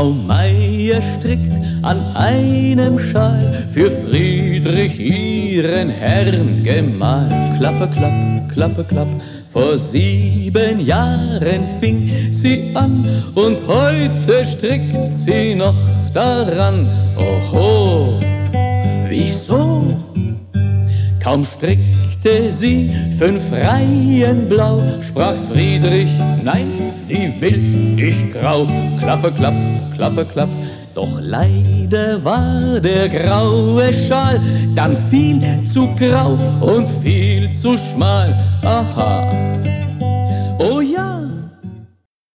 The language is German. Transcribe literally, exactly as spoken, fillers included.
Frau Meier strickt an einem Schal für Friedrich ihren Herrn Gemahl. Klappe, klapp, klappe, klapp, vor sieben Jahren fing sie an und heute strickt sie noch daran. Oho, wieso? Kaum strickte sie fünf Reihen blau, sprach Friedrich, nein, die will ich grau. Klappe, klapp, klappe, klapp, doch leider war der graue Schal dann viel zu grau und viel zu schmal. Aha,